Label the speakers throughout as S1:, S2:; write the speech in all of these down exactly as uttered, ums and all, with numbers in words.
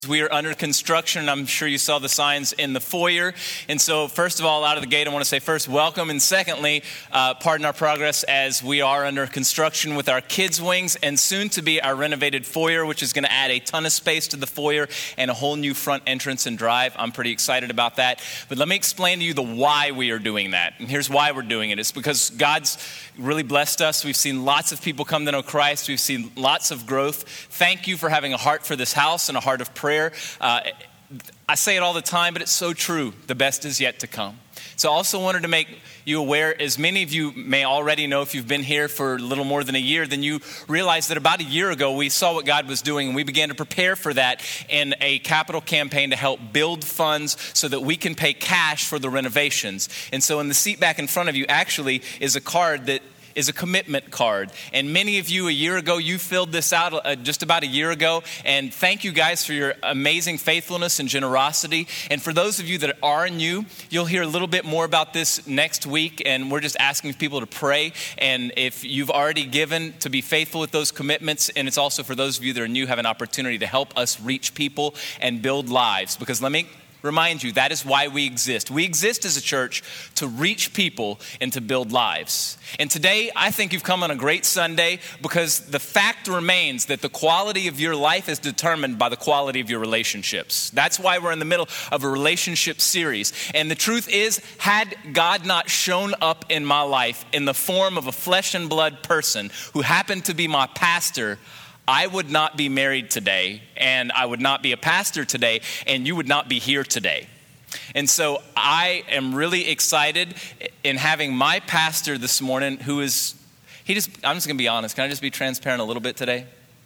S1: We are under construction. I'm sure you saw the signs in the foyer. And so first of all, out of the gate, I want to say first, welcome. And secondly, uh, pardon our progress as we are under construction with our kids' wings and soon to be our renovated foyer, which is going to add a ton of space to the foyer and a whole new front entrance and drive. I'm pretty excited about that. But let me explain to you the why we are doing that. And here's why we're doing it. It's because God's really blessed us. We've seen lots of people come to know Christ. We've seen lots of growth. Thank you for having a heart for this house and a heart of prayer. Uh, I say it all the time, but it's so true. The best is yet to come. So I also wanted to make you aware, as many of you may already know if you've been here for a little more than a year, then you realize that about a year ago we saw what God was doing and we began to prepare for that in a capital campaign to help build funds so that we can pay cash for the renovations. And so in the seat back in front of you actually is a card that is a commitment card. And many of you a year ago, you filled this out uh, just about a year ago. And thank you guys for your amazing faithfulness and generosity. And for those of you that are new, you'll hear a little bit more about this next week. And we're just asking people to pray. And if you've already given, to be faithful with those commitments. And it's also for those of you that are new, have an opportunity to help us reach people and build lives. Because let me remind you, that is why we exist. We exist as a church to reach people and to build lives. And today, I think you've come on a great Sunday because the fact remains that the quality of your life is determined by the quality of your relationships. That's why we're in the middle of a relationship series. And the truth is, had God not shown up in my life in the form of a flesh and blood person who happened to be my pastor, I would not be married today, and I would not be a pastor today, and you would not be here today. And so I am really excited in having my pastor this morning who is, he just, I'm just going to be honest. Can I just be transparent a little bit today?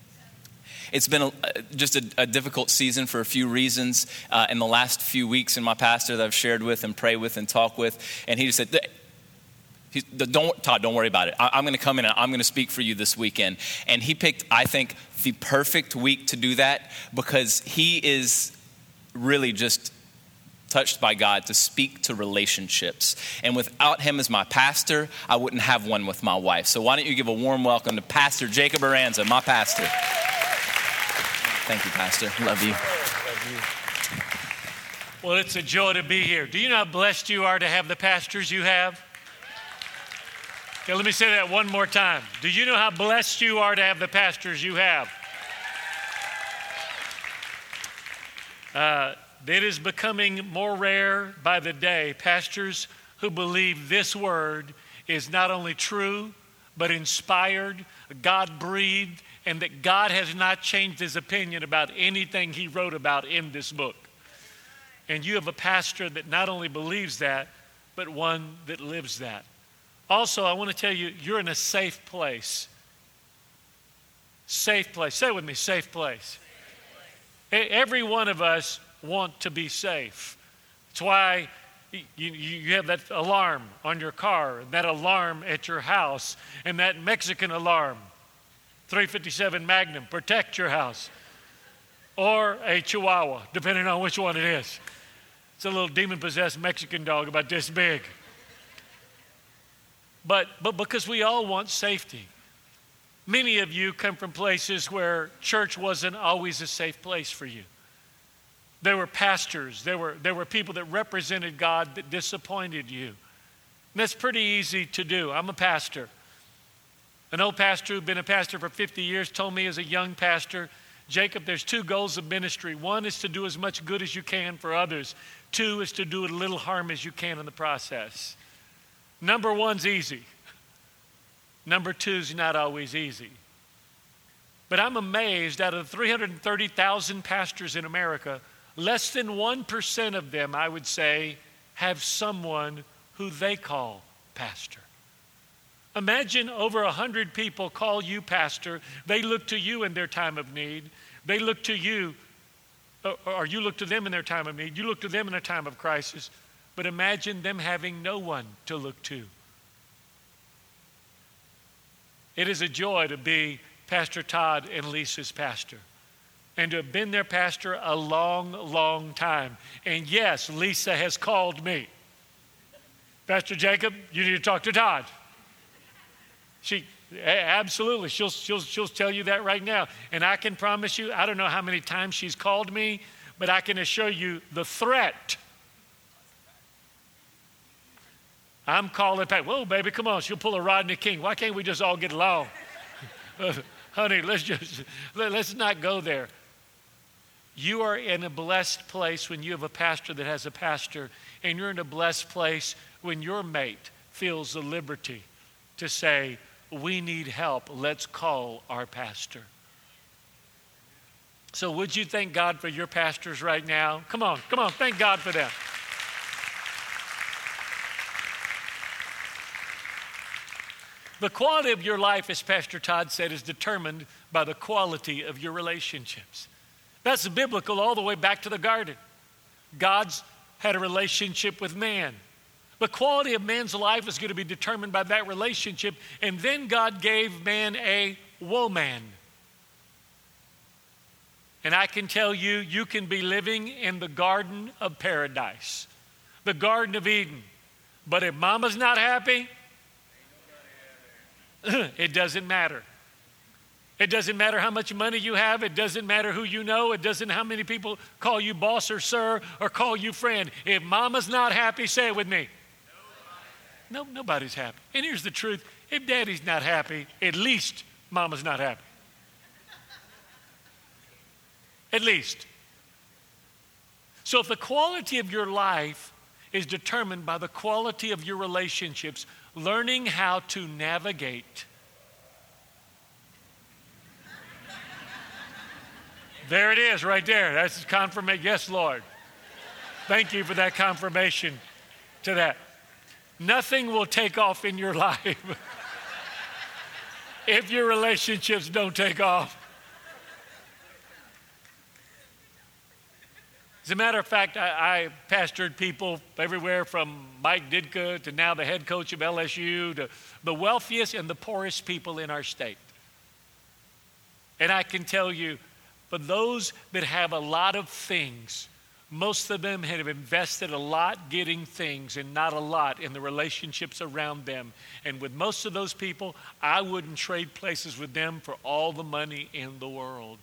S1: It's been a, just a, a difficult season for a few reasons uh, in the last few weeks, and my pastor that I've shared with and pray with and talk with, and he just said, He's, don't, Todd, don't worry about it. I, I'm going to come in and I'm going to speak for you this weekend. And he picked, I think, the perfect week to do that because he is really just touched by God to speak to relationships. And without him as my pastor, I wouldn't have one with my wife. So why don't you give a warm welcome to Pastor Jacob Aranza, my pastor. Thank you, Pastor. Love you.
S2: Love you. Well, it's a joy to be here. Do you know how blessed you are to have the pastors you have? Okay, let me say that one more time. Do you know how blessed you are to have the pastors you have? Uh, it is becoming more rare by the day, pastors who believe this word is not only true, but inspired, God-breathed, and that God has not changed his opinion about anything he wrote about in this book. And you have a pastor that not only believes that, but one that lives that. Also, I want to tell you, you're in a safe place. Safe place. Say it with me, safe place. Every one of us want to be safe. That's why you, you have that alarm on your car, that alarm at your house, and that Mexican alarm, three fifty-seven Magnum, protect your house. Or a Chihuahua, depending on which one it is. It's a little demon-possessed Mexican dog about this big. But, but because we all want safety. Many of you come from places where church wasn't always a safe place for you. There were pastors, there were, there were people that represented God that disappointed you. And that's pretty easy to do. I'm a pastor. An old pastor who'd been a pastor for fifty years told me as a young pastor, Jacob, there's two goals of ministry. One is to do as much good as you can for others. Two is to do as little harm as you can in the process. Number one's easy. Number two's not always easy. But I'm amazed, out of three hundred thirty thousand pastors in America, less than one percent of them, I would say, have someone who they call pastor. Imagine over one hundred people call you pastor. They look to you in their time of need. They look to you, or you look to them in their time of need. You look to them in their time of crisis. But imagine them having no one to look to. It is a joy to be Pastor Todd and Lisa's pastor and to have been their pastor a long, long time. And yes, Lisa has called me. Pastor Jacob, you need to talk to Todd. She, Absolutely. She'll, she'll, she'll tell you that right now. And I can promise you, I don't know how many times she's called me, but I can assure you the threat. I'm calling back. Whoa, baby, come on. She'll pull a Rodney King. Why can't we just all get along? uh, honey, let's just, let, let's not go there. You are in a blessed place when you have a pastor that has a pastor, and you're in a blessed place when your mate feels the liberty to say, we need help. Let's call our pastor. So would you thank God for your pastors right now? Come on, come on, thank God for them. The quality of your life, as Pastor Todd said, is determined by the quality of your relationships. That's biblical all the way back to the garden. God's had a relationship with man. The quality of man's life is going to be determined by that relationship. And then God gave man a woman. And I can tell you, you can be living in the garden of paradise, the Garden of Eden. But if mama's not happy, it doesn't matter. It doesn't matter how much money you have. It doesn't matter who you know. It doesn't how many people call you boss or sir or call you friend. If mama's not happy, say it with me. No, nobody's happy. And here's the truth. If daddy's not happy, at least mama's not happy. At least. So if the quality of your life is determined by the quality of your relationships, learning how to navigate. There it is right there. That's confirmation. Yes, Lord. Thank you for that confirmation to that. Nothing will take off in your life if your relationships don't take off. As a matter of fact, I, I pastored people everywhere from Mike Ditka to now the head coach of L S U to the wealthiest and the poorest people in our state. And I can tell you, for those that have a lot of things, most of them have invested a lot getting things and not a lot in the relationships around them. And with most of those people, I wouldn't trade places with them for all the money in the world.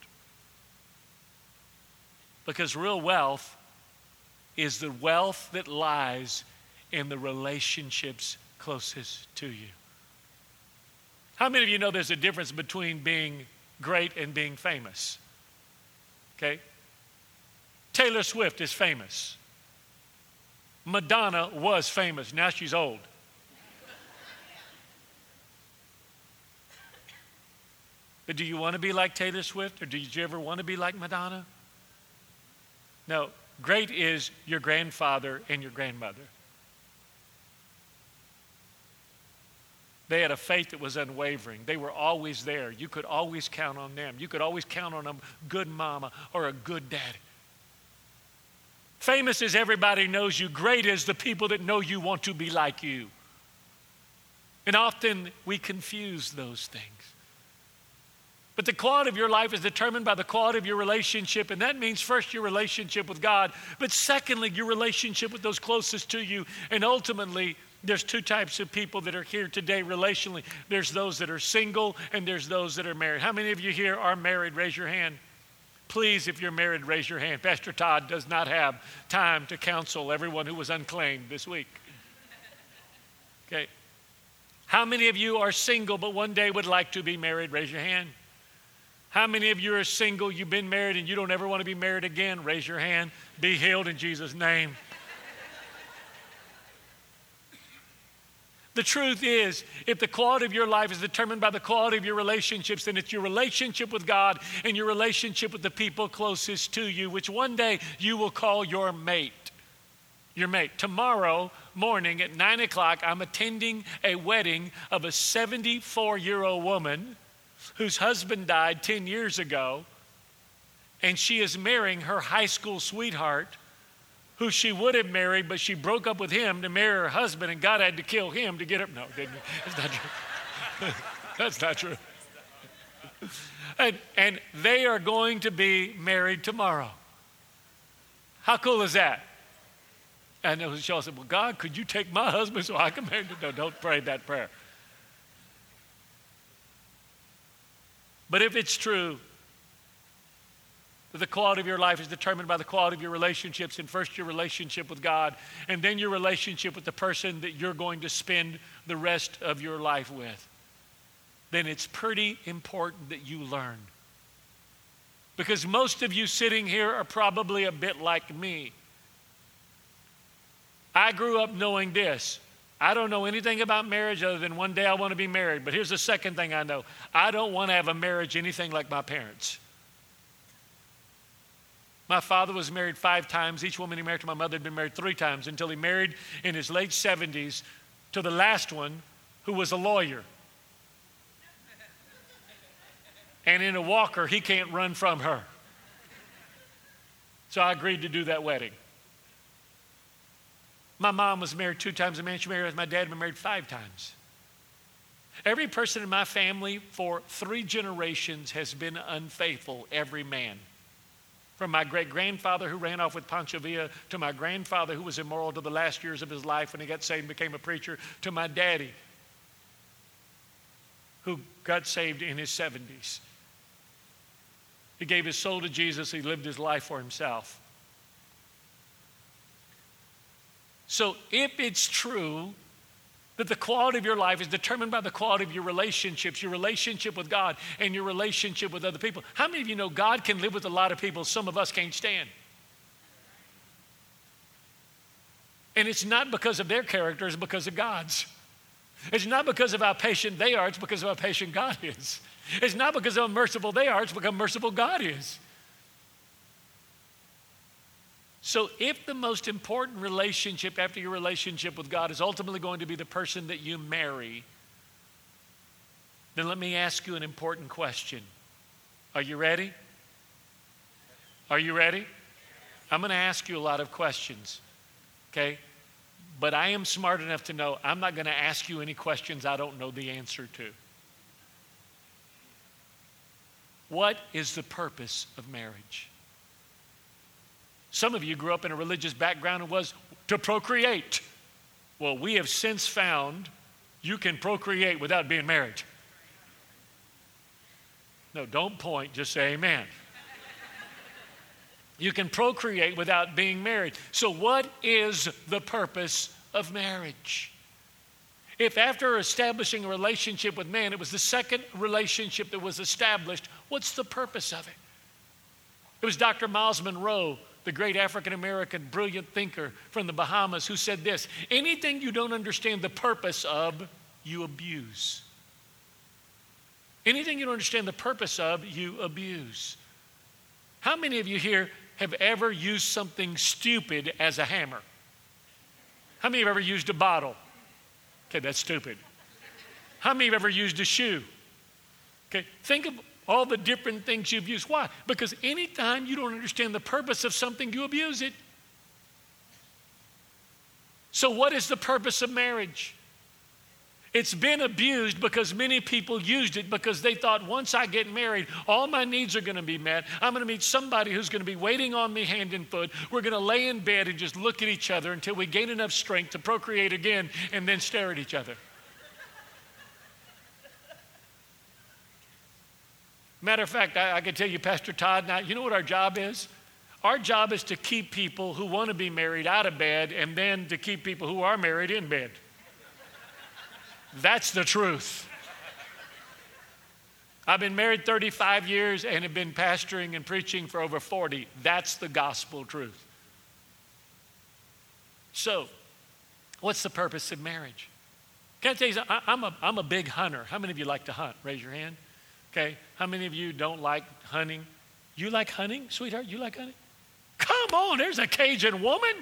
S2: Because real wealth is the wealth that lies in the relationships closest to you. How many of you know there's a difference between being great and being famous? Okay? Taylor Swift is famous. Madonna was famous. Now she's old. But do you want to be like Taylor Swift, or did you ever want to be like Madonna? No, great is your grandfather and your grandmother. They had a faith that was unwavering. They were always there. You could always count on them. You could always count on a good mama or a good daddy. Famous is everybody knows you. Great is the people that know you want to be like you. And often we confuse those things. But the quality of your life is determined by the quality of your relationship. And that means first your relationship with God. But secondly, your relationship with those closest to you. And ultimately, there's two types of people that are here today relationally. There's those that are single and there's those that are married. How many of you here are married? Raise your hand. Please, if you're married, raise your hand. Pastor Todd does not have time to counsel everyone who was unclaimed this week. Okay. How many of you are single but one day would like to be married? Raise your hand. How many of you are single, you've been married, and you don't ever want to be married again? Raise your hand. Be healed in Jesus' name. The truth is, if the quality of your life is determined by the quality of your relationships, then it's your relationship with God and your relationship with the people closest to you, which one day you will call your mate. Your mate. Tomorrow morning at nine o'clock, I'm attending a wedding of a seventy-four-year-old woman whose husband died ten years ago, and she is marrying her high school sweetheart, who she would have married, but she broke up with him to marry her husband, and God had to kill him to get her. No, didn't he? That's not true. That's not true. And, and they are going to be married tomorrow. How cool is that? And she said, well, God, could you take my husband so I can marry him? No, don't pray that prayer. But if it's true that the quality of your life is determined by the quality of your relationships, and first your relationship with God, and then your relationship with the person that you're going to spend the rest of your life with, then it's pretty important that you learn. Because most of you sitting here are probably a bit like me. I grew up knowing this. I don't know anything about marriage other than one day I want to be married. But here's the second thing I know. I don't want to have a marriage anything like my parents. My father was married five times. Each woman he married to my mother had been married three times until he married in his late seventies to the last one, who was a lawyer. And in a walker, he can't run from her. So I agreed to do that wedding. My mom was married two times. The man she married, my dad had been married five times. Every person in my family for three generations has been unfaithful, every man. From my great-grandfather who ran off with Pancho Villa, to my grandfather who was immoral to the last years of his life when he got saved and became a preacher, to my daddy who got saved in his seventies. He gave his soul to Jesus. He lived his life for himself. So if it's true that the quality of your life is determined by the quality of your relationships, your relationship with God and your relationship with other people, how many of you know God can live with a lot of people some of us can't stand? And it's not because of their character, it's because of God's. It's not because of how patient they are, it's because of how patient God is. It's not because of how merciful they are, it's because how merciful God is. So if the most important relationship after your relationship with God is ultimately going to be the person that you marry, then let me ask you an important question. Are you ready? Are you ready? I'm going to ask you a lot of questions, okay? But I am smart enough to know I'm not going to ask you any questions I don't know the answer to. What is the purpose of marriage? Some of you grew up in a religious background and was to procreate. Well, we have since found you can procreate without being married. No, don't point, just say amen. You can procreate without being married. So what is the purpose of marriage? If after establishing a relationship with man, it was the second relationship that was established, what's the purpose of it? It was Doctor Miles Monroe, the great African-American brilliant thinker from the Bahamas, who said this: anything you don't understand the purpose of, you abuse. Anything you don't understand the purpose of, you abuse. How many of you here have ever used something stupid as a hammer? How many have ever used a bottle? Okay, that's stupid. How many have ever used a shoe? Okay, think of all the different things you've used. Why? Because anytime you don't understand the purpose of something, you abuse it. So what is the purpose of marriage? It's been abused because many people used it because they thought, once I get married, all my needs are going to be met. I'm going to meet somebody who's going to be waiting on me hand and foot. We're going to lay in bed and just look at each other until we gain enough strength to procreate again and then stare at each other. Matter of fact, I, I can tell you, Pastor Todd and I, you know what our job is? Our job is to keep people who want to be married out of bed and then to keep people who are married in bed. That's the truth. I've been married thirty-five years and have been pastoring and preaching for over forty. That's the gospel truth. So, what's the purpose of marriage? Can I tell you something? I'm a, I'm a big hunter. How many of you like to hunt? Raise your hand. Okay, how many of you don't like hunting? You like hunting, sweetheart? You like hunting? Come on, there's a Cajun woman.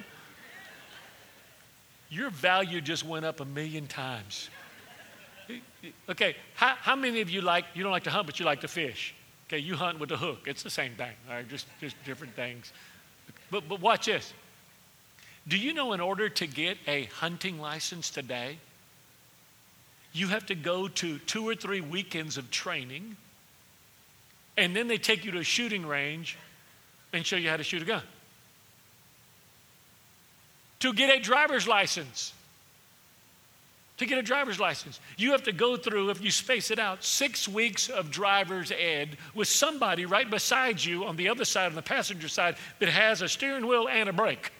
S2: Your value just went up a million times. Okay, how, how many of you like, you don't like to hunt, but you like to fish? Okay, you hunt with a hook. It's the same thing, all right, just, just different things. But, but watch this. Do you know in order to get a hunting license today, you have to go to two or three weekends of training, and then they take you to a shooting range and show you how to shoot a gun. To get a driver's license, to get a driver's license. You have to go through, if you space it out, six weeks of driver's ed with somebody right beside you on the other side, on the passenger side, that has a steering wheel and a brake.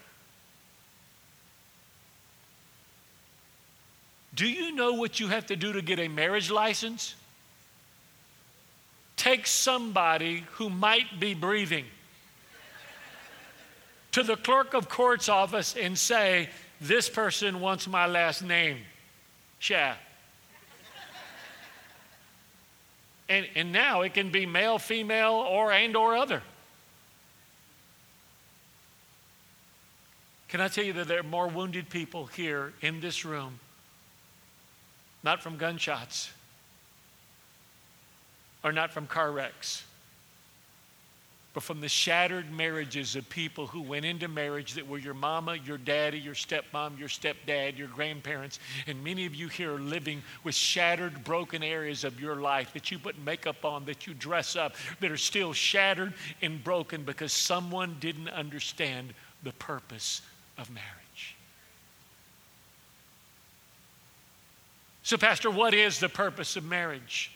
S2: Do you know what you have to do to get a marriage license? Take somebody who might be breathing to the clerk of court's office and say, this person wants my last name. Shah. And, and now it can be male, female, or and or other. Can I tell you that there are more wounded people here in this room, not from gunshots or not from car wrecks, but from the shattered marriages of people who went into marriage that were your mama, your daddy, your stepmom, your stepdad, your grandparents. And many of you here are living with shattered, broken areas of your life that you put makeup on, that you dress up, that are still shattered and broken because someone didn't understand the purpose of marriage. So, Pastor, what is the purpose of marriage?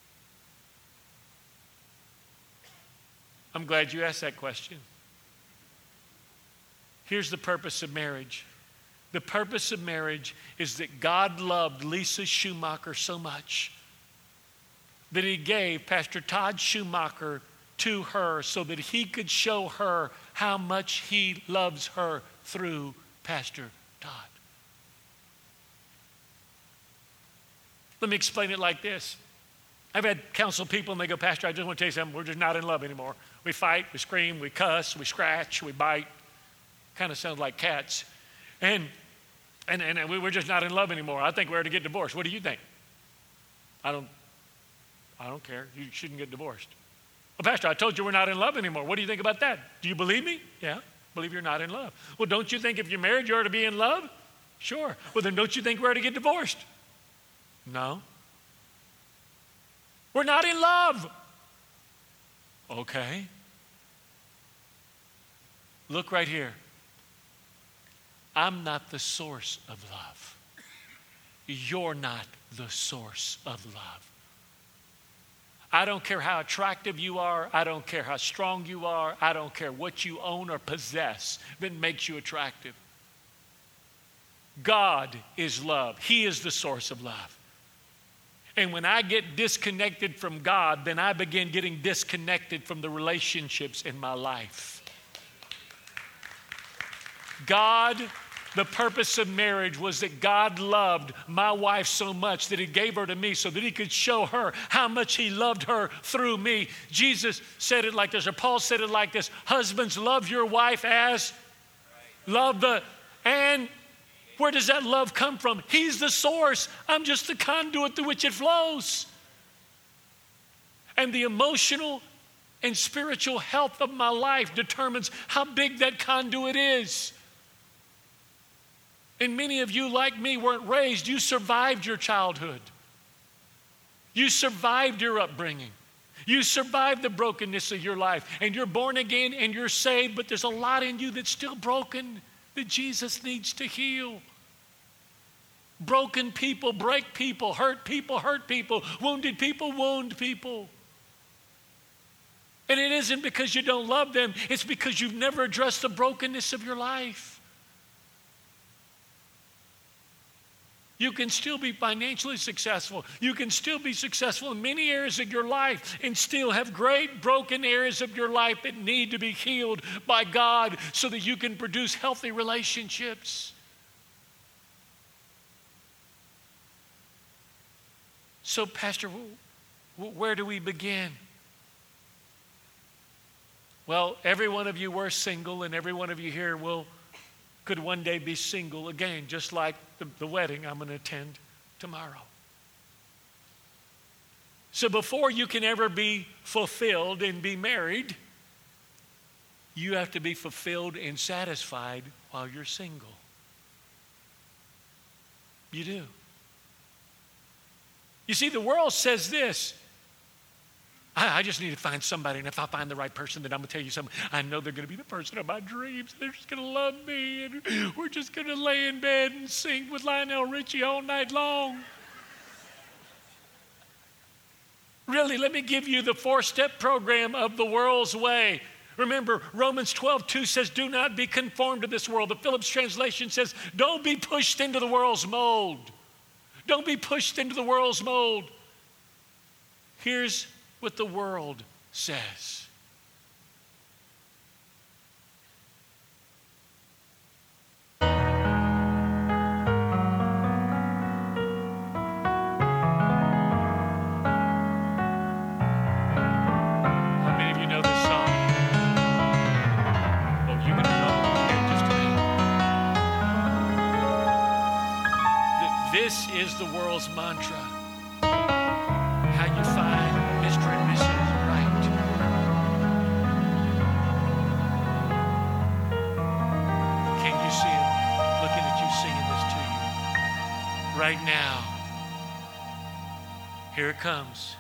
S2: I'm glad you asked that question. Here's the purpose of marriage. The purpose of marriage is that God loved Lisa Schumacher so much that he gave Pastor Todd Schumacher to her so that he could show her how much he loves her through Pastor Todd. Let me explain it like this. I've had counsel people and they go, Pastor, I just want to tell you something. We're just not in love anymore. We fight, we scream, we cuss, we scratch, we bite. Kind of sounds like cats. And, and, and we're just not in love anymore. I think we're to get divorced. What do you think? I don't, I don't care. You shouldn't get divorced. Well, Pastor, I told you we're not in love anymore. What do you think about that? Do you believe me? Yeah, believe you're not in love. Well, don't you think if you're married, you ought to be in love? Sure. Well, then don't you think we're to get divorced? No. We're not in love. Okay. Look right here. I'm not the source of love. You're not the source of love. I don't care how attractive you are. I don't care how strong you are. I don't care what you own or possess that makes you attractive. God is love. He is the source of love. And when I get disconnected from God, then I begin getting disconnected from the relationships in my life. God, the purpose of marriage was that God loved my wife so much that he gave her to me so that he could show her how much he loved her through me. Jesus said it like this, or Paul said it like this, husbands, love your wife as love the, and where does that love come from? He's the source. I'm just the conduit through which it flows. And the emotional and spiritual health of my life determines how big that conduit is. And many of you, like me, weren't raised. You survived your childhood. You survived your upbringing. You survived the brokenness of your life. And you're born again and you're saved, but there's a lot in you that's still broken that Jesus needs to heal. Broken people break people, hurt people hurt people, wounded people wound people. And it isn't because you don't love them, it's because you've never addressed the brokenness of your life. You can still be financially successful. You can still be successful in many areas of your life and still have great broken areas of your life that need to be healed by God so that you can produce healthy relationships. So, Pastor, where do we begin? Well, every one of you were single, and every one of you here will could one day be single again, just like the, the wedding I'm going to attend tomorrow. So before you can ever be fulfilled and be married, you have to be fulfilled and satisfied while you're single. You do. You see, the world says this. I, I just need to find somebody, and if I find the right person, then I'm going to tell you something. I know they're going to be the person of my dreams. They're just going to love me, and we're just going to lay in bed and sing with Lionel Richie all night long. Really, let me give you the four-step program of the world's way. Remember, Romans twelve two says, do not be conformed to this world. The Phillips translation says, don't be pushed into the world's mold. Don't be pushed into the world's mold. Here's what the world says. This is the world's mantra. How you find Mister and Missus Right. Can you see him looking at you singing this to you? Right now. Here it comes.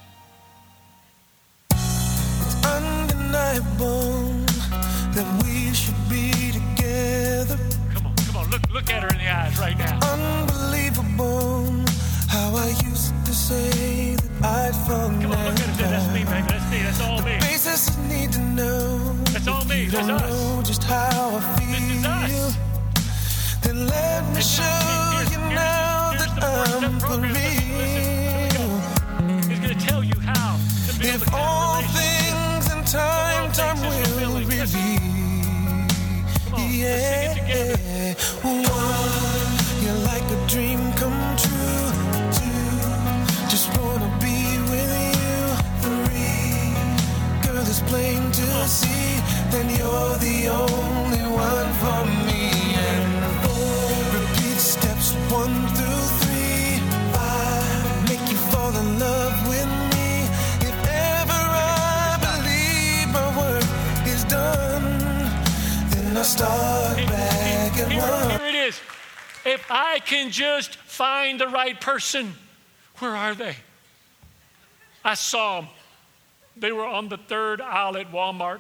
S3: It's undeniable that we should be together.
S2: Come on, come on, look, look at her in the eyes right now.
S3: Unbelievable how I used to say that I'd fall
S2: Come on, look at her. That's me, baby. That's me. That's all me.
S3: Basis I need to know.
S2: That's all me. That's
S3: don't
S2: us.
S3: know just how I feel.
S2: This is us.
S3: Then let me
S2: And
S3: show
S2: now, here's-
S3: you
S2: here's-
S3: now
S2: here's
S3: that
S2: the four-step
S3: I'm for
S2: program. Listen, listen.
S3: real.
S2: He's going to tell you how to build
S3: If
S2: the kind
S3: all
S2: of relationship.
S3: things in time, time
S2: things is
S3: will
S2: fulfilling. Listen.
S3: reveal.
S2: Come on, let's sing it together.
S3: Yeah, one, you're like a dream come true. Two, just wanna be with you. Three, girl, it's plain to see. Then you're the only one for me. And four, repeat steps one through three. Five, make you fall in love with me. If ever I believe my work is done, then I'll start back at
S2: Here,
S3: one.
S2: here it is. If I can just find the right person, where are they? I saw them. They were on the third aisle at Walmart.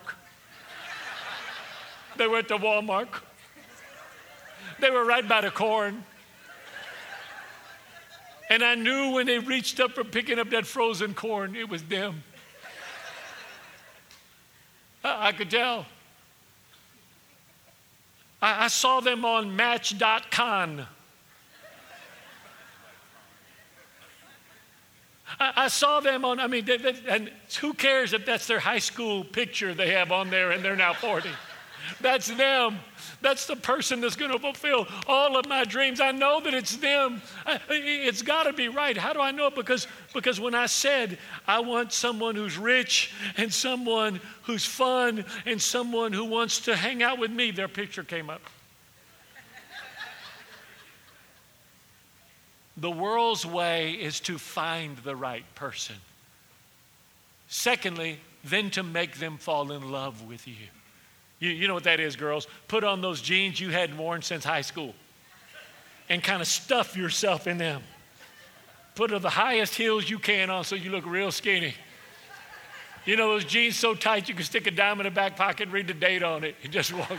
S2: They were at the Walmart. They were right by the corn. And I knew when they reached up for picking up that frozen corn, it was them. I, I could tell. I, I saw them on Match dot com. I, I saw them on, I mean, they, they, and who cares if that's their high school picture they have on there and they're now forty. That's them. That's the person that's going to fulfill all of my dreams. I know that it's them. I, it's got to be right. How do I know? Because, because when I said I want someone who's rich and someone who's fun and someone who wants to hang out with me, their picture came up. The world's way is to find the right person. Secondly, then to make them fall in love with you. You, you know what that is, girls? Put on those jeans you hadn't worn since high school and kind of stuff yourself in them. Put the highest heels you can on so you look real skinny. You know those jeans so tight you can stick a dime in the back pocket and read the date on it and just walk,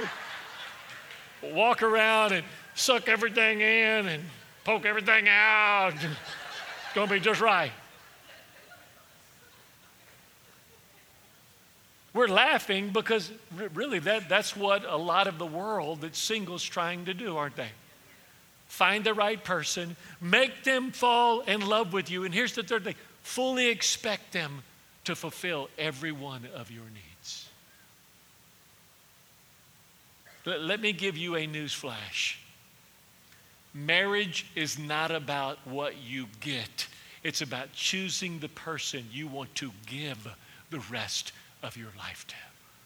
S2: walk around and suck everything in and poke everything out. It's going to be just right. We're laughing because really that, that's what a lot of the world that's singles trying to do, aren't they? Find the right person, make them fall in love with you. And here's the third thing, fully expect them to fulfill every one of your needs. Let, let me give you a news flash. Marriage is not about what you get. It's about choosing the person you want to give the rest of your life to.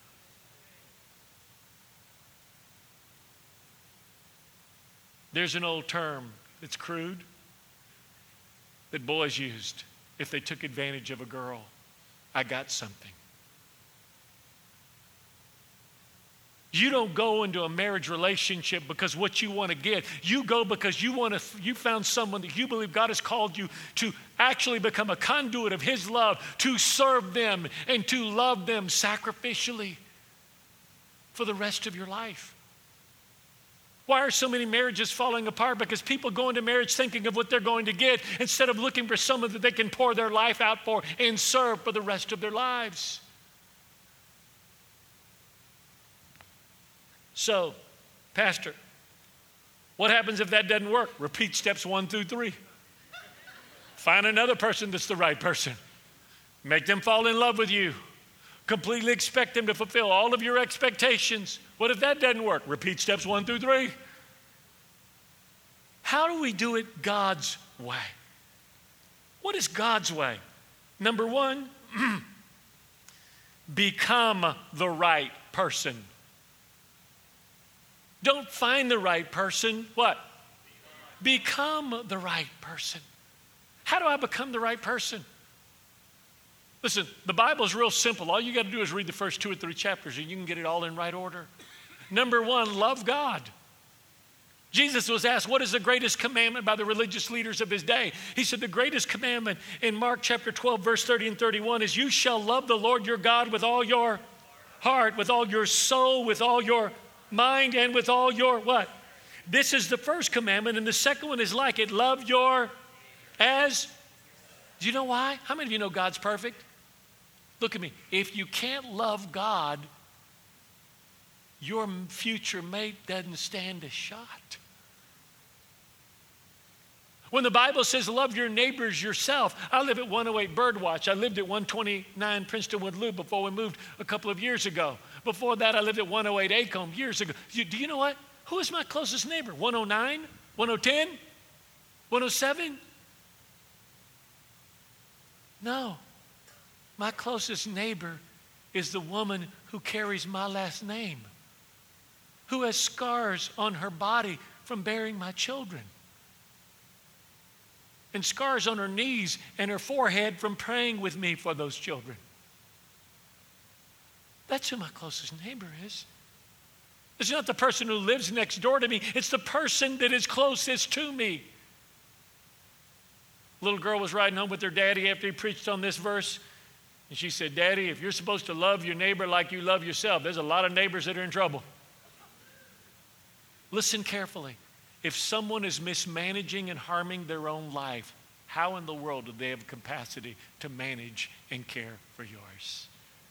S2: There's an old term that's crude that boys used if they took advantage of a girl. I got something. You don't go into a marriage relationship because what you want to get. You go because you want to, you found someone that you believe God has called you to actually become a conduit of his love, to serve them and to love them sacrificially for the rest of your life. Why are so many marriages falling apart? Because people go into marriage thinking of what they're going to get instead of looking for someone that they can pour their life out for and serve for the rest of their lives. So, Pastor, what happens if that doesn't work? Repeat steps one through three. Find another person that's the right person. Make them fall in love with you. Completely expect them to fulfill all of your expectations. What if that doesn't work? Repeat steps one through three. How do we do it God's way? What is God's way? Number one, become the right person. Don't find the right person. What? Become the right person. How do I become the right person? Listen, the Bible is real simple. All you got to do is read the first two or three chapters and you can get it all in right order. Number one, love God. Jesus was asked, what is the greatest commandment by the religious leaders of his day? He said, the greatest commandment in Mark chapter twelve, verse thirty and thirty-one is, you shall love the Lord your God with all your heart, with all your soul, with all your mind, and with all your what? This is the first commandment, and the second one is like it. Love your as. Do you know why? How many of you know God's perfect? Look at me. If you can't love God, your future mate doesn't stand a shot. When the Bible says love your neighbors yourself, I live at one oh eight Birdwatch. I lived at one twenty-nine Princeton Wood Loop before we moved a couple of years ago. Before that, I lived at one oh eight Acomb years ago. You, do you know what? Who is my closest neighbor? one oh nine? one oh ten? one oh seven? No. My closest neighbor is the woman who carries my last name, who has scars on her body from bearing my children, and scars on her knees and her forehead from praying with me for those children. That's who my closest neighbor is. It's not the person who lives next door to me. It's the person that is closest to me. A little girl was riding home with her daddy after he preached on this verse. And she said, Daddy, if you're supposed to love your neighbor like you love yourself, there's a lot of neighbors that are in trouble. Listen carefully. If someone is mismanaging and harming their own life, how in the world do they have capacity to manage and care for yours?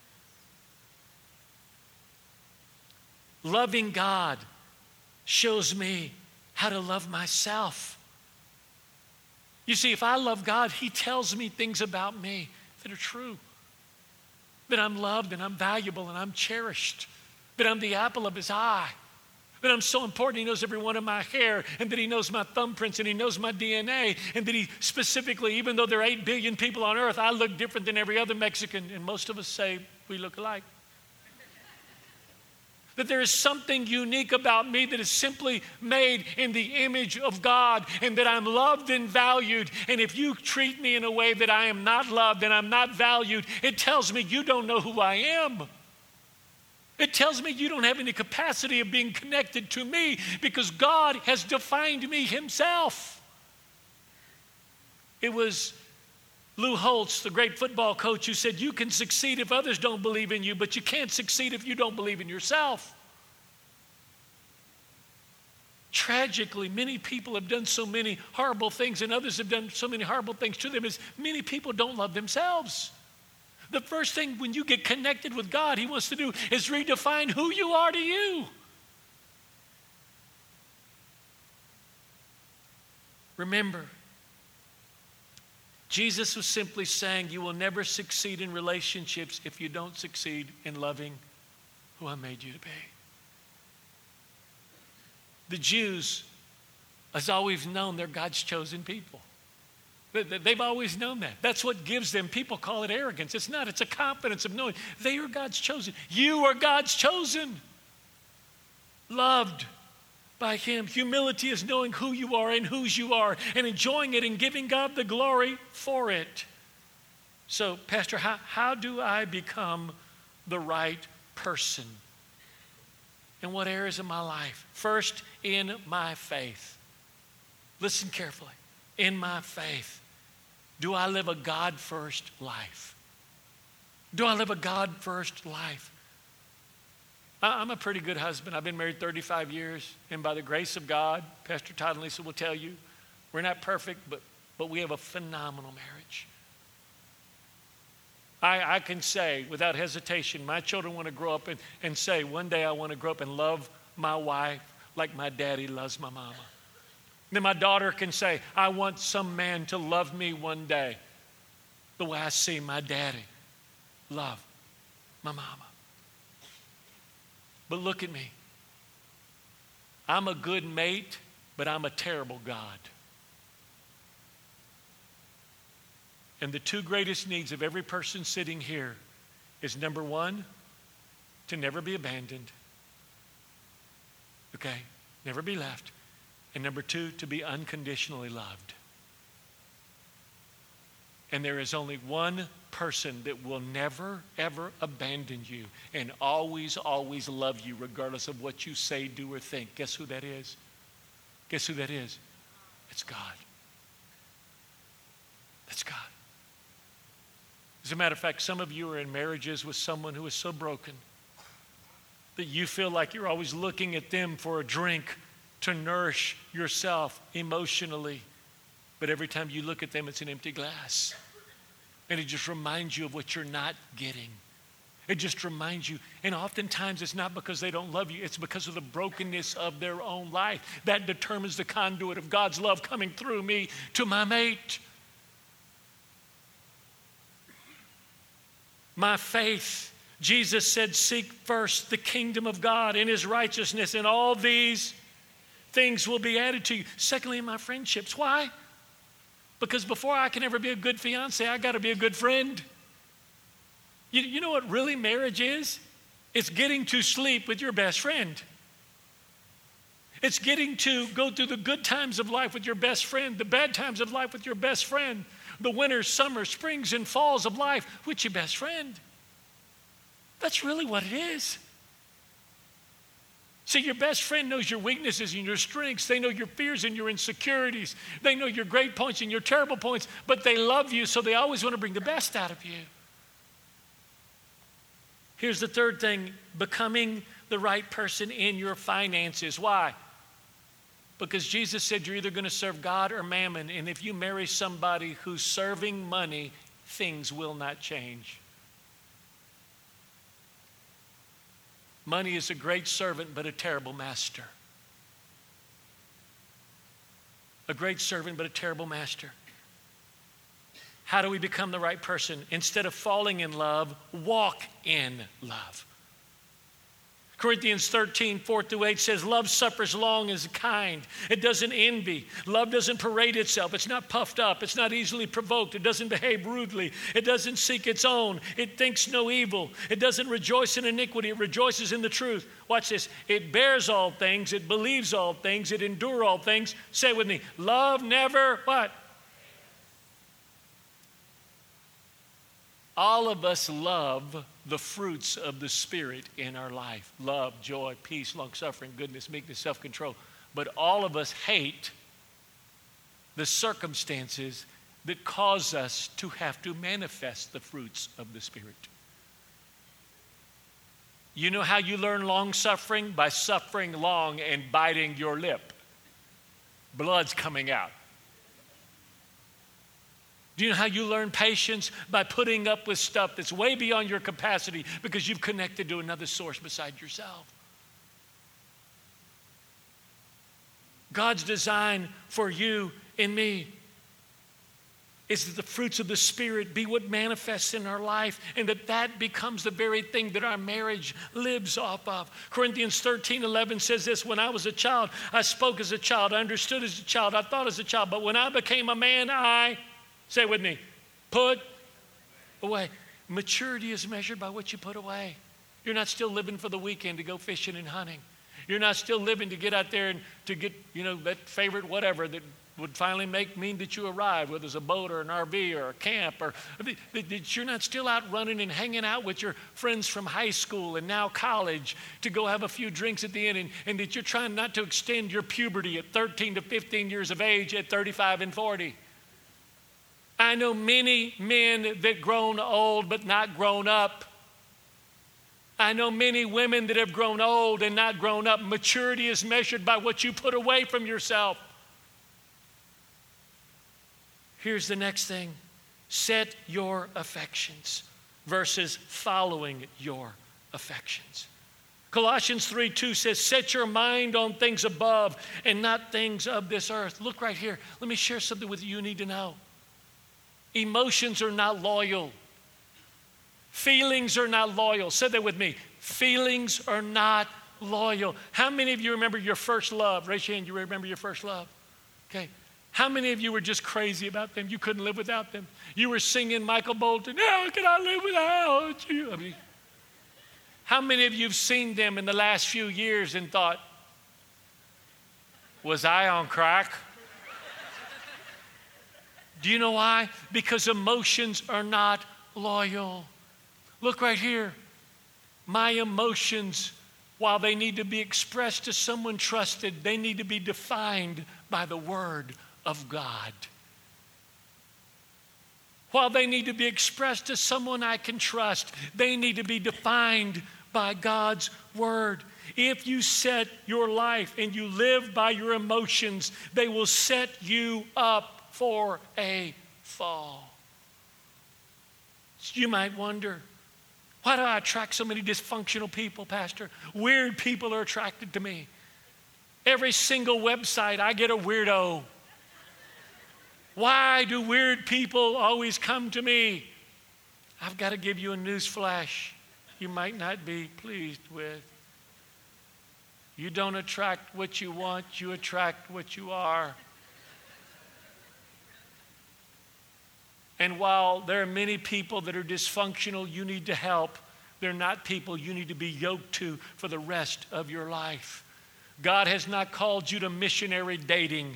S2: Loving God shows me how to love myself. You see, if I love God, he tells me things about me that are true. That I'm loved and I'm valuable and I'm cherished. That I'm the apple of his eye. That I'm so important, he knows every one of my hair, and that he knows my thumbprints, and he knows my D N A, and that he specifically, even though there are eight billion people on earth, I look different than every other Mexican, and most of us say we look alike. That there is something unique about me that is simply made in the image of God, and that I'm loved and valued. And if you treat me in a way that I am not loved and I'm not valued, it tells me you don't know who I am. It tells me you don't have any capacity of being connected to me, because God has defined me himself. It was Lou Holtz, the great football coach, who said, you can succeed if others don't believe in you, but you can't succeed if you don't believe in yourself. Tragically, many people have done so many horrible things, and others have done so many horrible things to them, is many people don't love themselves. The first thing when you get connected with God, he wants to do is redefine who you are to you. Remember, Jesus was simply saying you will never succeed in relationships if you don't succeed in loving who I made you to be. The Jews, as always known, they're God's chosen people. They've always known that. That's what gives them, people call it arrogance. It's not, it's a confidence of knowing they are God's chosen. You are God's chosen. Loved by him. Humility is knowing who you are and whose you are and enjoying it and giving God the glory for it. So, Pastor, how, how do I become the right person? In what areas of my life? First, in my faith. Listen carefully. In my faith, do I live a God-first life? Do I live a God-first life? I'm a pretty good husband. I've been married thirty-five years, and by the grace of God, Pastor Todd and Lisa will tell you, we're not perfect, but, but we have a phenomenal marriage. I, I can say without hesitation, my children want to grow up and, and say, one day I want to grow up and love my wife like my daddy loves my mama. Then my daughter can say, I want some man to love me one day the way I see my daddy love my mama. But look at me. I'm a good mate, but I'm a terrible God. And the two greatest needs of every person sitting here is, number one, to never be abandoned. Okay? Never be left. And number two, to be unconditionally loved. And there is only one person that will never, ever abandon you and always, always love you regardless of what you say, do, or think. Guess who that is? Guess who that is? It's God. That's God. As a matter of fact, some of you are in marriages with someone who is so broken that you feel like you're always looking at them for a drink to nourish yourself emotionally. But every time you look at them, it's an empty glass. And it just reminds you of what you're not getting. It just reminds you. And oftentimes it's not because they don't love you. It's because of the brokenness of their own life. That determines the conduit of God's love coming through me to my mate. My faith. Jesus said, seek first the kingdom of God and his righteousness, and all these things will be added to you. Secondly, in my friendships. Why? Because before I can ever be a good fiance, I got to be a good friend. You, you know what really marriage is? It's getting to sleep with your best friend. It's getting to go through the good times of life with your best friend, the bad times of life with your best friend, the winters, summers, springs, and falls of life with your best friend. That's really what it is. See, your best friend knows your weaknesses and your strengths. They know your fears and your insecurities. They know your great points and your terrible points, but they love you, so they always want to bring the best out of you. Here's the third thing, becoming the right person in your finances. Why? Because Jesus said you're either going to serve God or mammon, and if you marry somebody who's serving money, things will not change. Money is a great servant, but a terrible master. A great servant, but a terrible master. How do we become the right person? Instead of falling in love, walk in love. Corinthians thirteen, four through eight says, love suffers long, is kind. It doesn't envy. Love doesn't parade itself. It's not puffed up. It's not easily provoked. It doesn't behave rudely. It doesn't seek its own. It thinks no evil. It doesn't rejoice in iniquity. It rejoices in the truth. Watch this. It bears all things. It believes all things. It endures all things. Say it with me. Love never, what? All of us love the fruits of the Spirit in our life. Love, joy, peace, long-suffering, goodness, meekness, self-control. But all of us hate the circumstances that cause us to have to manifest the fruits of the Spirit. You know how you learn long-suffering? By suffering long and biting your lip. Blood's coming out. Do you know how you learn patience? By putting up with stuff that's way beyond your capacity because you've connected to another source beside yourself. God's design for you and me is that the fruits of the Spirit be what manifests in our life, and that that becomes the very thing that our marriage lives off of. Corinthians thirteen eleven says this, when I was a child, I spoke as a child, I understood as a child, I thought as a child, but when I became a man, I... Say it with me. Put away. Maturity is measured by what you put away. You're not still living for the weekend to go fishing and hunting. You're not still living to get out there and to get, you know, that favorite whatever that would finally make mean that you arrive, whether it's a boat or an R V or a camp, or that you're not still out running and hanging out with your friends from high school and now college to go have a few drinks at the end, and, and that you're trying not to extend your puberty at thirteen to fifteen years of age at thirty-five and forty. I know many men that grown old but not grown up. I know many women that have grown old and not grown up. Maturity is measured by what you put away from yourself. Here's the next thing. Set your affections versus following your affections. Colossians three two says, set your mind on things above and not things of this earth. Look right here. Let me share something with you you need to know. Emotions are not loyal. Feelings are not loyal. Say that with me. Feelings are not loyal. How many of you remember your first love? Raise your hand. You remember your first love? Okay. How many of you were just crazy about them? You couldn't live without them. You were singing Michael Bolton, how can I live without you? I mean, how many of you have seen them in the last few years and thought, was I on crack? Do you know why? Because emotions are not loyal. Look right here. My emotions, while they need to be expressed to someone trusted, they need to be defined by the Word of God. While they need to be expressed to someone I can trust, they need to be defined by God's Word. If you set your life and you live by your emotions, they will set you up for a fall. You might wonder, why do I attract so many dysfunctional people, Pastor? Weird people are attracted to me. Every single website, I get a weirdo. Why do weird people always come to me? I've got to give you a news flash you might not be pleased with. You don't attract what you want, you attract what you are. And while there are many people that are dysfunctional you need to help, they're not people you need to be yoked to for the rest of your life. God has not called you to missionary dating.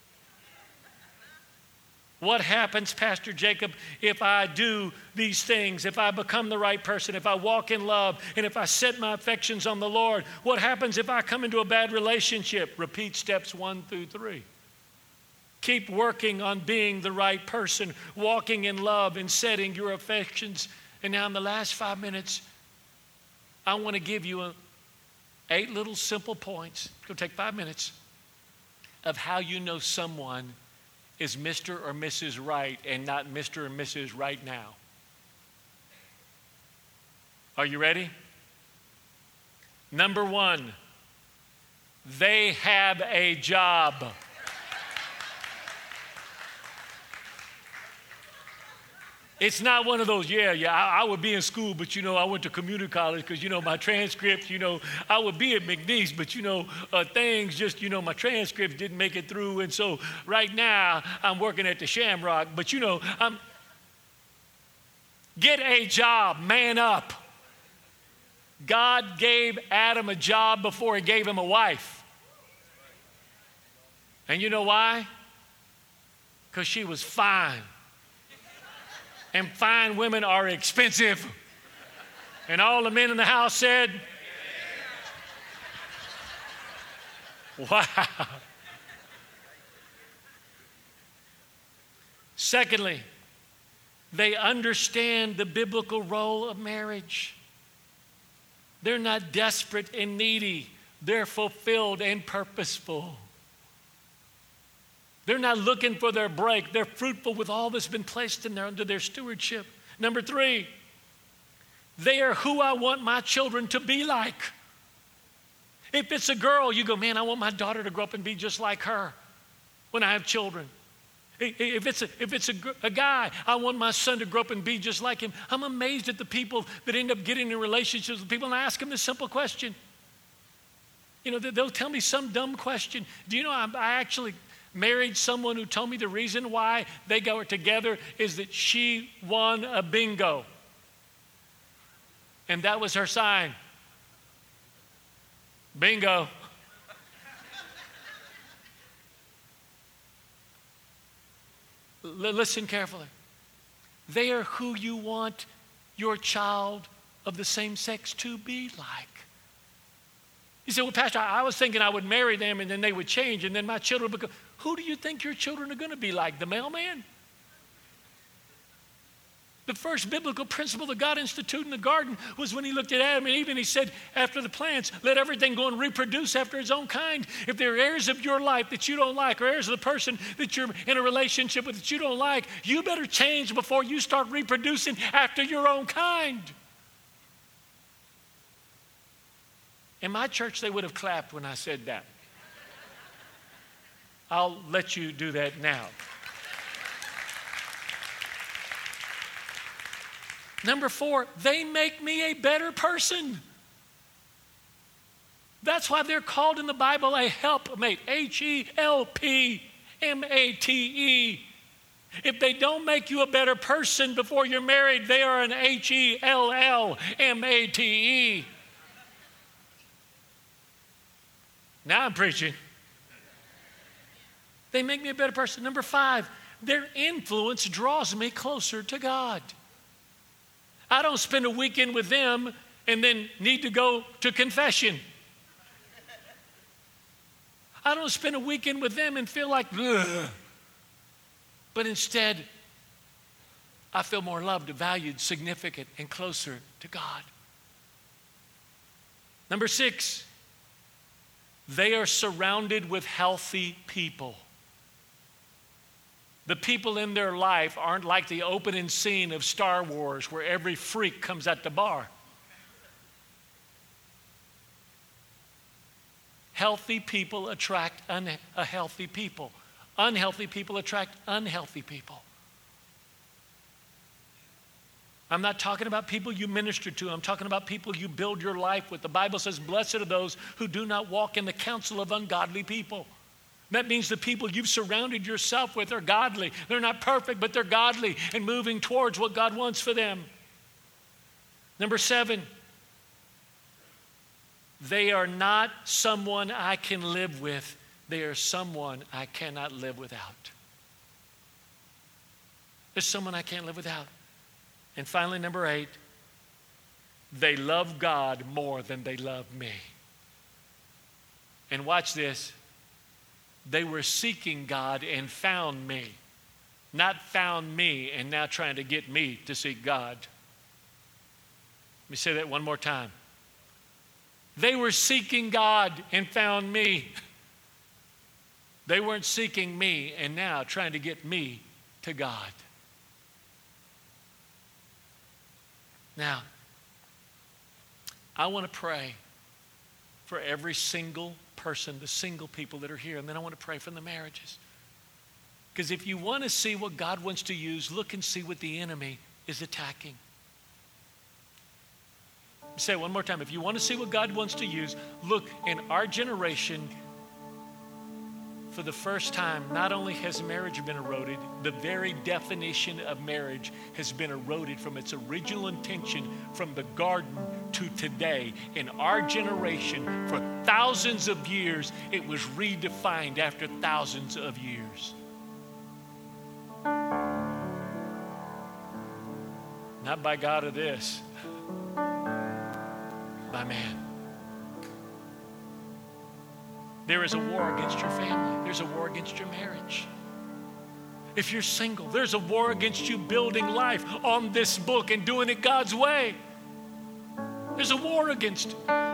S2: What happens, Pastor Jacob, if I do these things, if I become the right person, if I walk in love, and if I set my affections on the Lord? What happens if I come into a bad relationship? Repeat steps one through three. Keep working on being the right person, walking in love and setting your affections. And now in the last five minutes, I want to give you a, eight little simple points. It's going to take five minutes of how you know someone is Mister or Missus Right and not Mister or Missus Right now. Are you ready? Number one, they have a job. It's not one of those, yeah, yeah, I, I would be in school, but, you know, I went to community college because, you know, my transcripts, you know, I would be at McNeese, but, you know, uh, things just, you know, my transcripts didn't make it through. And so right now I'm working at the Shamrock, but, you know, I'm, get a job, man up. God gave Adam a job before he gave him a wife. And you know why? Because she was fine. And fine women are expensive. And all the men in the house said, wow. Secondly, they understand the biblical role of marriage. They're not desperate and needy. They're fulfilled and purposeful. They're not looking for their break. They're fruitful with all that's been placed in there under their stewardship. Number three, they are who I want my children to be like. If it's a girl, you go, man, I want my daughter to grow up and be just like her when I have children. If it's, a, if it's a, a guy, I want my son to grow up and be just like him. I'm amazed at the people that end up getting in relationships with people, and I ask them this simple question. You know, they'll tell me some dumb question. Do you know I, I actually married someone who told me the reason why they got together is that she won a bingo. And that was her sign. Bingo. L- listen carefully. They are who you want your child of the same sex to be like. You say, well, Pastor, I was thinking I would marry them and then they would change and then my children would become. Who do you think your children are going to be like? The mailman? The first biblical principle that God instituted in the garden was when he looked at Adam and Eve and he said, after the plants, let everything go and reproduce after its own kind. If there are areas of your life that you don't like or areas of the person that you're in a relationship with that you don't like, you better change before you start reproducing after your own kind. In my church, they would have clapped when I said that. I'll let you do that now. Number four, they make me a better person. That's why they're called in the Bible a helpmate, H E L P M A T E. If they don't make you a better person before you're married, they are an H E L L M A T E. Now I'm preaching. They make me a better person. Number five, their influence draws me closer to God. I don't spend a weekend with them and then need to go to confession. I don't spend a weekend with them and feel like, ugh. But instead, I feel more loved, valued, significant, and closer to God. Number six, they are surrounded with healthy people. The people in their life aren't like the opening scene of Star Wars where every freak comes at the bar. Healthy people attract unhealthy people. Unhealthy people attract unhealthy people. I'm not talking about people you minister to. I'm talking about people you build your life with. The Bible says, blessed are those who do not walk in the counsel of ungodly people. That means the people you've surrounded yourself with are godly. They're not perfect, but they're godly and moving towards what God wants for them. Number seven, they are not someone I can live with. They are someone I cannot live without. There's someone I can't live without. And finally, number eight, they love God more than they love me. And watch this. They were seeking God and found me. Not found me and now trying to get me to seek God. Let me say that one more time. They were seeking God and found me. They weren't seeking me and now trying to get me to God. Now, I want to pray for every single person, the single people that are here, and then I want to pray for the marriages. Because if you want to see what God wants to use, look and see what the enemy is attacking. Say it one more time. If you want to see what God wants to use, look, in our generation, for the first time, not only has marriage been eroded, the very definition of marriage has been eroded from its original intention from the garden to today. In our generation, for thousands of years, it was redefined after thousands of years. Not by God of this, by man. There is a war against your family. There's a war against your marriage. If you're single, there's a war against you building life on this book and doing it God's way. There's a war against it.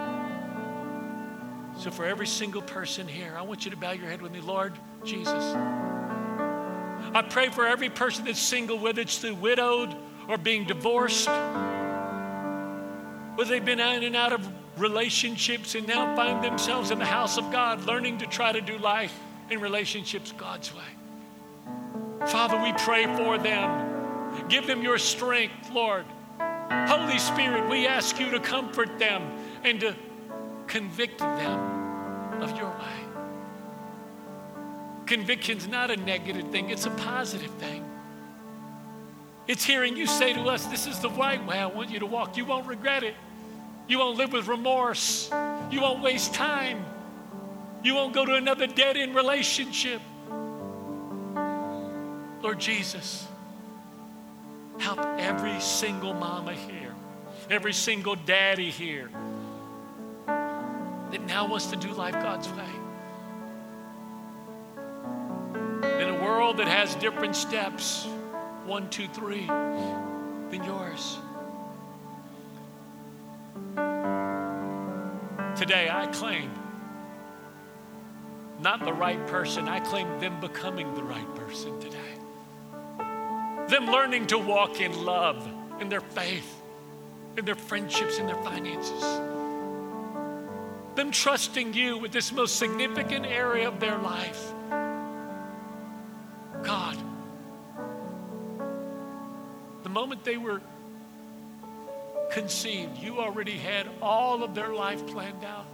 S2: So for every single person here, I want you to bow your head with me. Lord Jesus, I pray for every person that's single, whether it's the widowed or being divorced, whether they've been in and out of relationships and now find themselves in the house of God, learning to try to do life in relationships God's way. Father, we pray for them. Give them your strength, Lord. Holy Spirit, we ask you to comfort them and to convict them of your way. Conviction's not a negative thing, it's a positive thing. It's hearing you say to us, this is the right way I want you to walk. You won't regret it. You won't live with remorse. You won't waste time. You won't go to another dead-end relationship. Lord Jesus, help every single mama here, every single daddy here that now wants to do life God's way. In a world that has different steps, one, two, three, than yours. Today I claim not the right person, I claim them becoming the right person today. Them learning to walk in love, in their faith, in their friendships, in their finances. Them trusting you with this most significant area of their life. God, the moment they were conceived, you already had all of their life planned out.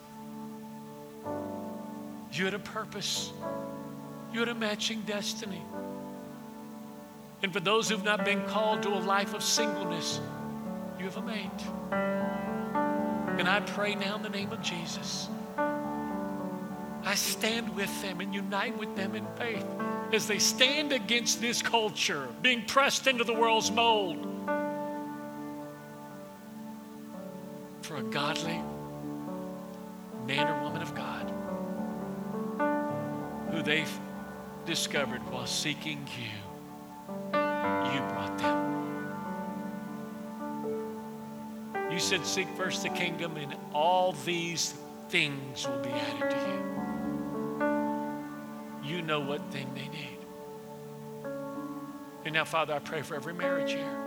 S2: You had a purpose. You had a matching destiny. And for those who've not been called to a life of singleness, you have a mate. And I pray now in the name of Jesus, I stand with them and unite with them in faith as they stand against this culture, being pressed into the world's mold, for a godly man or woman of God who they've discovered while seeking you. You brought them. You said, seek first the kingdom, and all these things will be added to you. You know what thing they need. And now, Father, I pray for every marriage here.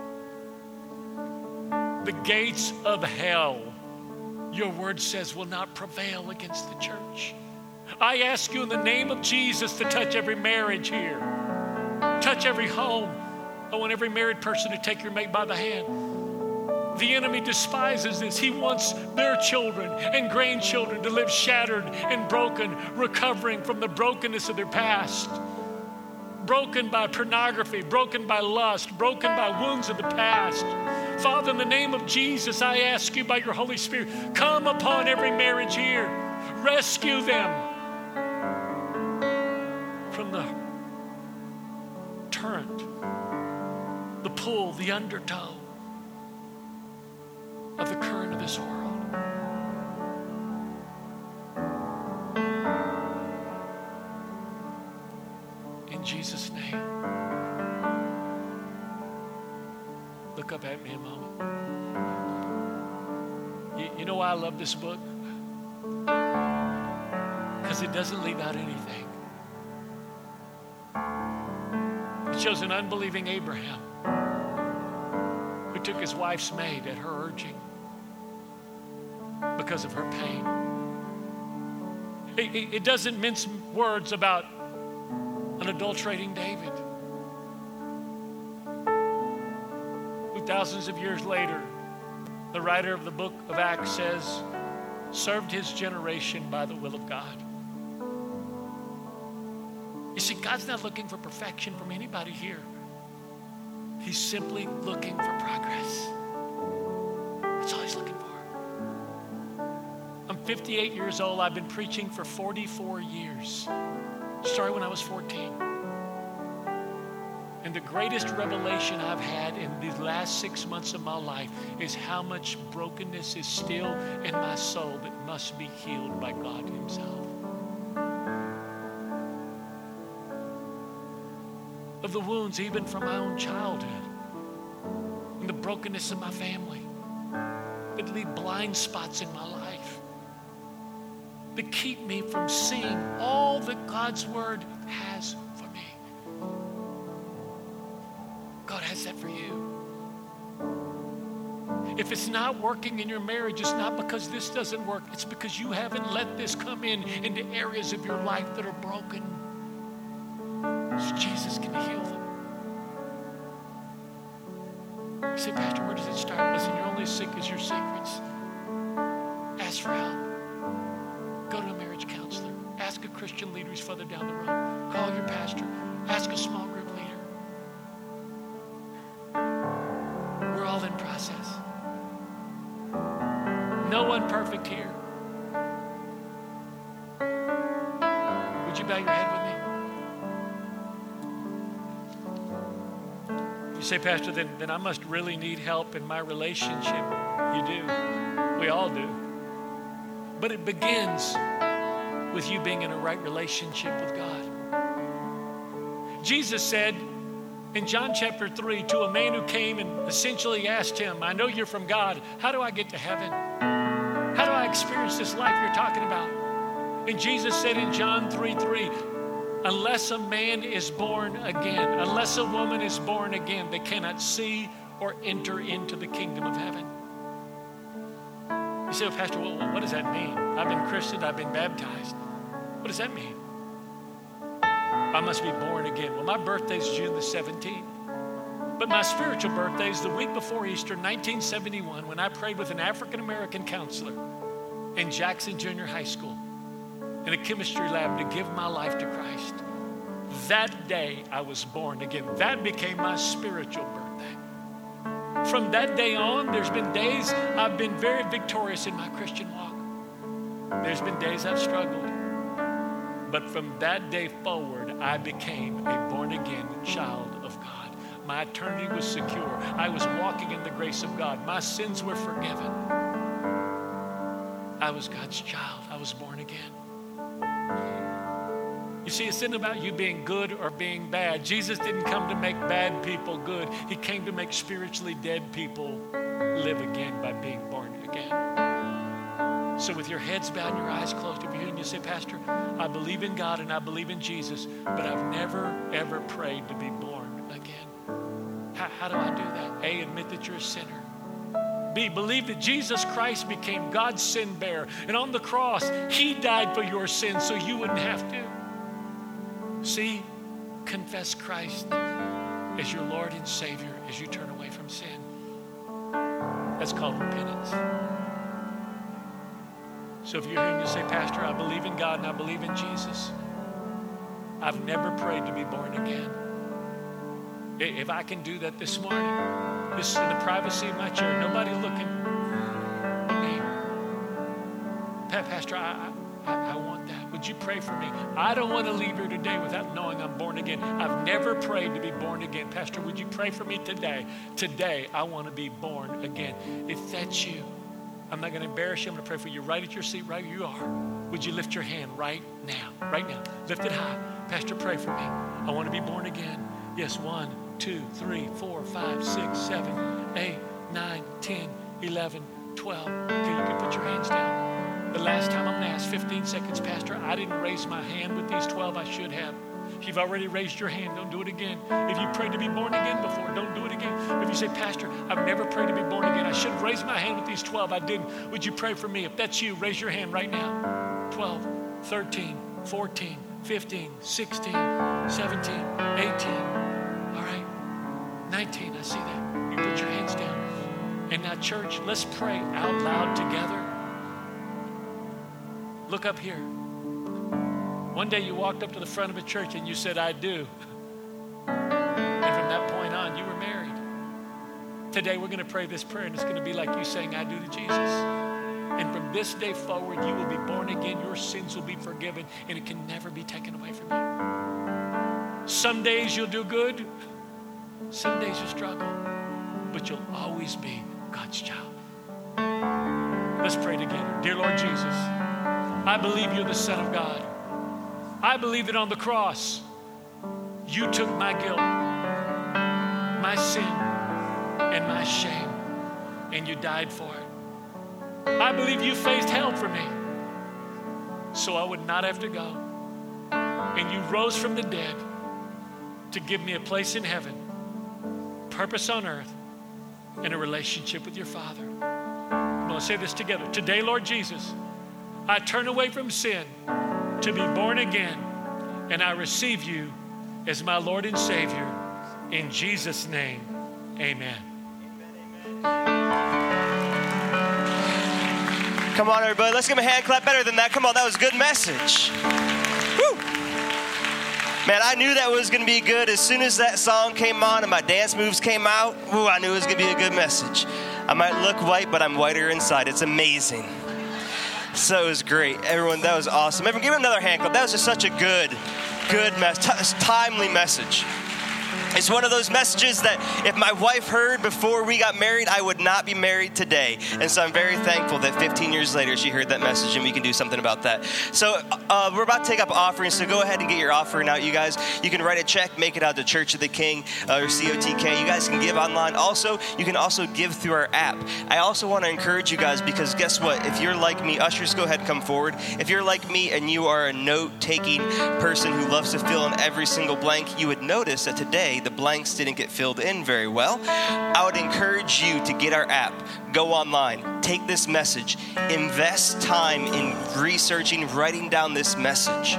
S2: The gates of hell, your word says, will not prevail against the church. I ask you in the name of Jesus to touch every marriage here. Touch every home. I want every married person to take your mate by the hand. The enemy despises this. He wants their children and grandchildren to live shattered and broken, recovering from the brokenness of their past. Broken by pornography, broken by lust, broken by wounds of the past. Father, in the name of Jesus, I ask you by your Holy Spirit, come upon every marriage here. Rescue them from the torrent, the pull, the undertow of the current of this world. In Jesus' name. Look up at me a moment. You, you know why I love this book? Because it doesn't leave out anything. It shows an unbelieving Abraham who took his wife's maid at her urging because of her pain. It, it, it doesn't mince words about an adulterating David, who thousands of years later, the writer of the book of Acts says, served his generation by the will of God. You see, God's not looking for perfection from anybody here. He's simply looking for progress. That's all he's looking for. I'm fifty-eight years old. I've been preaching for forty-four years. Started when I was fourteen. And the greatest revelation I've had in these last six months of my life is how much brokenness is still in my soul that must be healed by God himself. Of the wounds even from my own childhood and the brokenness of my family that leave blind spots in my life that keep me from seeing all that God's word has for me. God has that for you. If it's not working in your marriage, it's not because this doesn't work. It's because you haven't let this come in into areas of your life that are broken. So Jesus can heal them. You say, Pastor, where does it start? Listen, you're only as sick as your secrets. Ask for help. Go to a marriage counselor. Ask a Christian leader who's further down the road. Call your pastor. Ask a small group leader. We're all in process. No one perfect here. Would you bow your head with me? Say, Pastor, then, then I must really need help in my relationship. You do. We all do. But it begins with you being in a right relationship with God. Jesus said in John chapter three to a man who came and essentially asked him, I know you're from God. How do I get to heaven? How do I experience this life you're talking about? And Jesus said in John three three, unless a man is born again, unless a woman is born again, they cannot see or enter into the kingdom of heaven. You say, well, Pastor, well, what does that mean? I've been christened, I've been baptized. What does that mean? I must be born again. Well, my birthday's June the seventeenth. But my spiritual birthday is the week before Easter, nineteen seventy-one, when I prayed with an African-American counselor in Jackson Junior High School in a chemistry lab to give my life to Christ. That day, I was born again. That became my spiritual birthday. From that day on, there's been days I've been very victorious in my Christian walk. There's been days I've struggled. But from that day forward, I became a born-again child of God. My eternity was secure. I was walking in the grace of God. My sins were forgiven. I was God's child. I was born again. You see, it's not about you being good or being bad. Jesus didn't come to make bad people good. He came to make spiritually dead people live again by being born again. So with your heads bowed and your eyes closed, if you're here and you say, Pastor, I believe in God and I believe in Jesus, but I've never, ever prayed to be born again. How, how do I do that? A, admit that you're a sinner. B, believe that Jesus Christ became God's sin bearer. And on the cross, he died for your sins so you wouldn't have to. C, confess Christ as your Lord and Savior as you turn away from sin. That's called repentance. So if you're here and you say, Pastor, I believe in God and I believe in Jesus, I've never prayed to be born again. If I can do that this morning, just in the privacy of my chair, nobody looking at me. Pastor, I, I, I want that. Would you pray for me? I don't want to leave here today without knowing I'm born again. I've never prayed to be born again. Pastor, would you pray for me today? Today, I want to be born again. If that's you, I'm not going to embarrass you. I'm going to pray for you right at your seat, right where you are. Would you lift your hand right now? Right now. Lift it high. Pastor, pray for me. I want to be born again. Yes, one, two, three, four, five, six, seven, eight, nine, ten, eleven, twelve. Okay, you can put your hands down. The last time I'm going to ask fifteen seconds, Pastor, I didn't raise my hand with these twelve. I should have. If you've already raised your hand, don't do it again. If you prayed to be born again before, don't do it again. If you say, Pastor, I've never prayed to be born again. I should have raised my hand with these twelve. I didn't. Would you pray for me? If that's you, raise your hand right now. twelve, thirteen, fourteen, fifteen, sixteen, seventeen, eighteen. All right. nineteen, I see that. You put your hands down. And now, church, let's pray out loud together. Look up here. One day you walked up to the front of a church and you said, I do. And from that point on, you were married. Today we're going to pray this prayer and it's going to be like you saying, I do to Jesus. And from this day forward, you will be born again. Your sins will be forgiven and it can never be taken away from you. Some days you'll do good. Some days you'll struggle. But you'll always be God's child. Let's pray together. Dear Lord Jesus, I believe you're the Son of God. I believe that on the cross, you took my guilt, my sin, and my shame, and you died for it. I believe you faced hell for me, so I would not have to go. And you rose from the dead to give me a place in heaven, purpose on earth, and a relationship with your Father. I'm going to say this together. Today, Lord Jesus, I turn away from sin to be born again, and I receive you as my Lord and Savior. In Jesus' name, amen.
S4: Come on, everybody. Let's give him a hand clap better than that. Come on, that was a good message. Woo. Man, I knew that was going to be good. As soon as that song came on and my dance moves came out, ooh, I knew it was going to be a good message. I might look white, but I'm whiter inside. It's amazing. So it was great. Everyone, that was awesome. Everyone, give him another hand clap. That was just such a good, good message, t- timely message. It's one of those messages that if my wife heard before we got married, I would not be married today. And so I'm very thankful that fifteen years later she heard that message and we can do something about that. So uh, we're about to take up offerings, so go ahead and get your offering out, you guys. You can write a check, make it out to Church of the King uh, or C O T K. You guys can give online. Also, you can also give through our app. I also want to encourage you guys because guess what? If you're like me, ushers, go ahead and come forward. If you're like me and you are a note-taking person who loves to fill in every single blank, you would notice that today the blanks didn't get filled in very well. I would encourage you to get our app, go online, take this message, invest time in researching, writing down this message.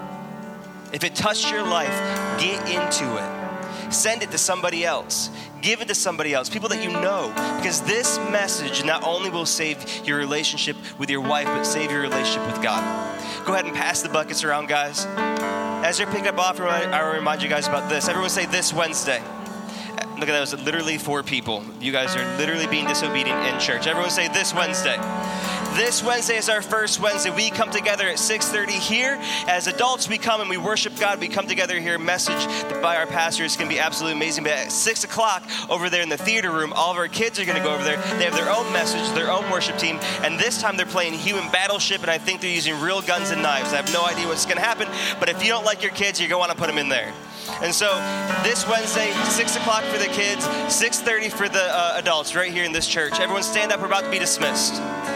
S4: If it touched your life, get into it. Send it to somebody else. Give it to somebody else, people that you know, because this message not only will save your relationship with your wife, but save your relationship with God. Go ahead and pass the buckets around, guys. As you're picking up offering, I will remind you guys about this. Everyone say this Wednesday. Look at that, it was literally four people. You guys are literally being disobedient in church. Everyone say this Wednesday. This Wednesday is our first Wednesday. We come together at six thirty here. As adults, we come and we worship God. We come together here. Message by our pastor is going to be absolutely amazing. But at six o'clock over there in the theater room, all of our kids are going to go over there. They have their own message, their own worship team. And this time they're playing Human Battleship. And I think they're using real guns and knives. I have no idea what's going to happen. But if you don't like your kids, you're going to want to put them in there. And so this Wednesday, six o'clock for the kids, six thirty for the uh, adults right here in this church. Everyone stand up. We're about to be dismissed.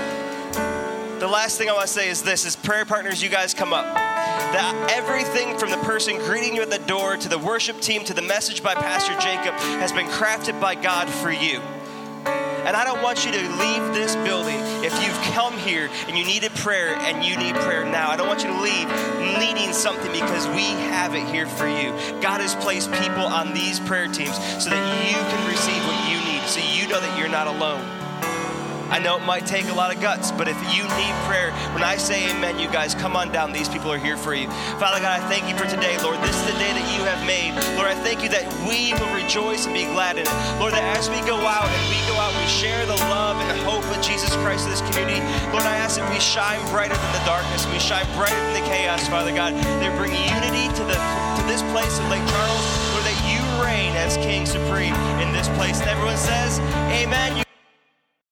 S4: The last thing I want to say is this, is prayer partners, you guys come up. That everything from the person greeting you at the door to the worship team to the message by Pastor Jacob has been crafted by God for you. And I don't want you to leave this building if you've come here and you needed prayer and you need prayer now. I don't want you to leave needing something because we have it here for you. God has placed people on these prayer teams so that you can receive what you need, so you know that you're not alone. I know it might take a lot of guts, but if you need prayer, when I say amen, you guys, come on down. These people are here for you. Father God, I thank you for today, Lord. This is the day that you have made. Lord, I thank you that we will rejoice and be glad in it. Lord, that as we go out and we go out, we share the love and the hope of Jesus Christ in this community. Lord, I ask that we shine brighter than the darkness. We shine brighter than the chaos, Father God. That bring unity to the to this place in Lake Charles. Lord, that you reign as King Supreme in this place. And everyone says, amen.